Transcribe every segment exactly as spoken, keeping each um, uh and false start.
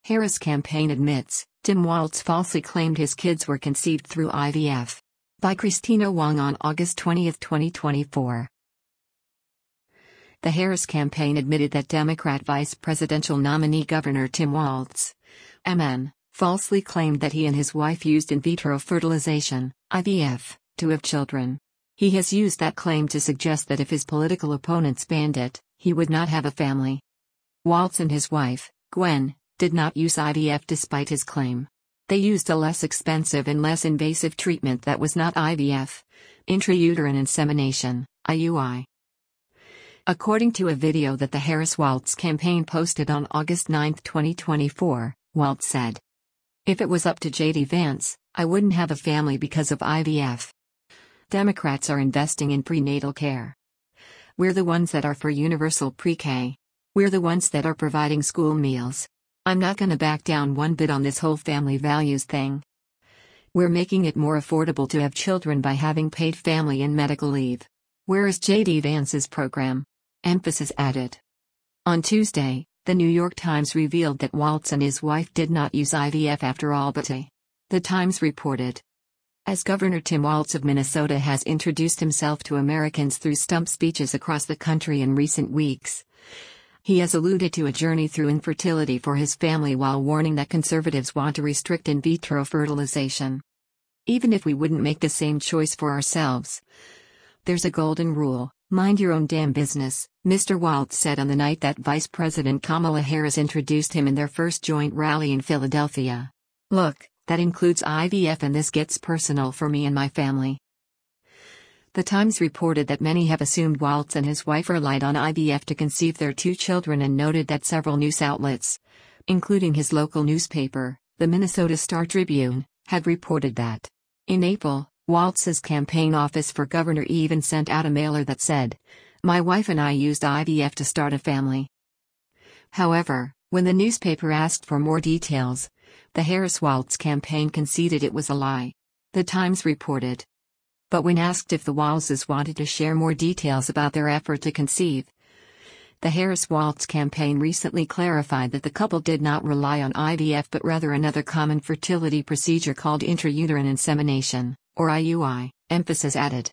Harris campaign admits, Tim Walz falsely claimed his kids were conceived through I V F. By Christina Wong on August twentieth, twenty twenty-four. The Harris campaign admitted that Democrat vice presidential nominee Governor Tim Walz, M N, falsely claimed that he and his wife used in vitro fertilization, I V F, to have children. He has used that claim to suggest that if his political opponents banned it, he would not have a family. Walz and his wife, Gwen, did not use I V F despite his claim. They used a less expensive and less invasive treatment that was not I V F, intrauterine insemination, I U I. According to a video that the Harris-Walz campaign posted on August ninth, twenty twenty-four, Walz said, "If it was up to J D Vance, I wouldn't have a family because of I V F. Democrats are investing in prenatal care. We're the ones that are for universal pre-K. We're the ones that are providing school meals. I'm not gonna back down one bit on this whole family values thing. We're making it more affordable to have children by having paid family and medical leave. Where is J D Vance's program?" Emphasis added. On Tuesday, the New York Times revealed that Walz and his wife did not use I V F after all, but The Times reported, as Governor Tim Walz of Minnesota has introduced himself to Americans through stump speeches across the country in recent weeks, he has alluded to a journey through infertility for his family while warning that conservatives want to restrict in vitro fertilization. "Even if we wouldn't make the same choice for ourselves, there's a golden rule: mind your own damn business," Mister Walz said on the night that Vice President Kamala Harris introduced him in their first joint rally in Philadelphia. "Look, that includes I V F, and this gets personal for me and my family." The Times reported that many have assumed Walz and his wife relied on I V F to conceive their two children and noted that several news outlets, including his local newspaper, the Minnesota Star-Tribune, had reported that. In April, Walz's campaign office for governor even sent out a mailer that said, "My wife and I used I V F to start a family." However, when the newspaper asked for more details, the Harris-Walz campaign conceded it was a lie. The Times reported. But when asked if the Walzes wanted to share more details about their effort to conceive, the Harris-Walz campaign recently clarified that the couple did not rely on I V F but rather another common fertility procedure called intrauterine insemination, or I U I, emphasis added.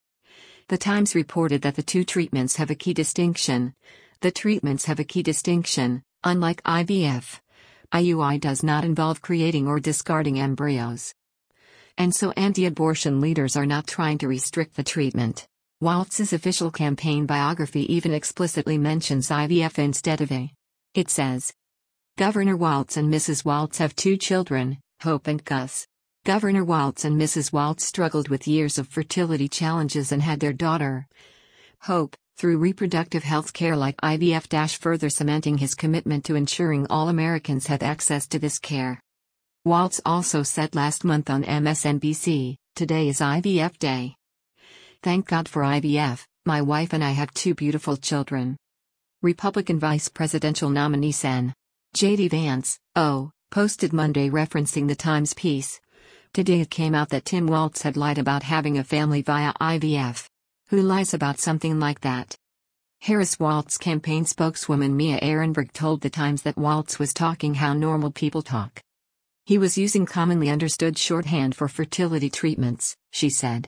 The Times reported that the two treatments have a key distinction. The treatments have a key distinction. Unlike I V F, I U I does not involve creating or discarding embryos. And so anti-abortion leaders are not trying to restrict the treatment. Walz's official campaign biography even explicitly mentions I V F instead of A. It says, Governor Walz and Missus Walz have two children, Hope and Gus. Governor Walz and Missus Walz struggled with years of fertility challenges and had their daughter, Hope, through reproductive health care like I V F, further cementing his commitment to ensuring all Americans have access to this care. Walz also said last month on M S N B C, "Today is I V F Day. Thank God for I V F, my wife and I have two beautiful children." Republican vice presidential nominee Sen. J D Vance, oh, posted Monday referencing the Times piece. Today it came out that Tim Walz had lied about having a family via I V F. Who lies about something like that? Harris-Walz campaign spokeswoman Mia Ehrenberg told the Times that Walz was talking how normal people talk. He was using commonly understood shorthand for fertility treatments, she said.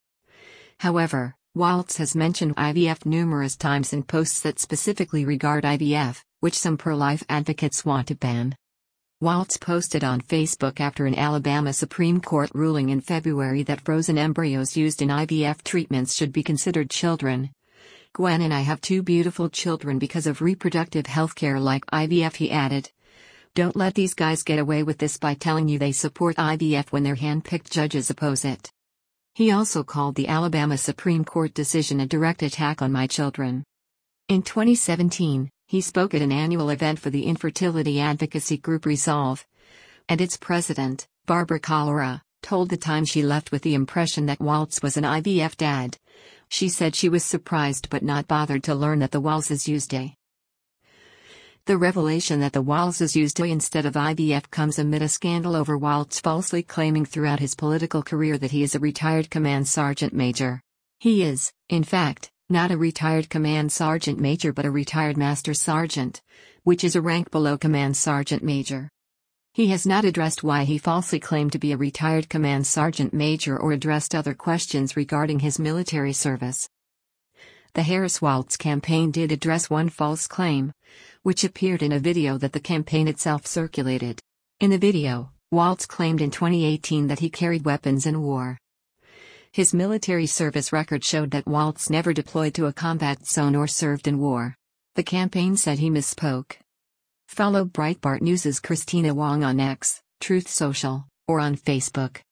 However, Walz has mentioned I V F numerous times in posts that specifically regard I V F, which some pro-life advocates want to ban. Walz posted on Facebook after an Alabama Supreme Court ruling in February that frozen embryos used in I V F treatments should be considered children. "Gwen and I have two beautiful children because of reproductive health care like I V F," he added. "Don't let these guys get away with this by telling you they support I V F when their hand-picked judges oppose it." He also called the Alabama Supreme Court decision a direct attack on my children. In twenty seventeen, he spoke at an annual event for the infertility advocacy group Resolve. And its president, Barbara Colora, told the Times she left with the impression that Walz was an I V F dad. She said she was surprised but not bothered to learn that the Walzes used a. The revelation that the Walzes used A instead of I V F comes amid a scandal over Walz falsely claiming throughout his political career that he is a retired command sergeant major. He is, in fact, not a retired command sergeant major but a retired master sergeant, which is a rank below command sergeant major. He has not addressed why he falsely claimed to be a retired command sergeant major or addressed other questions regarding his military service. The Harris-Walz campaign did address one false claim, which appeared in a video that the campaign itself circulated. In the video, Walz claimed in twenty eighteen that he carried weapons in war. His military service record showed that Walz never deployed to a combat zone or served in war. The campaign said he misspoke. Follow Breitbart News' Christina Wong on X, Truth Social, or on Facebook.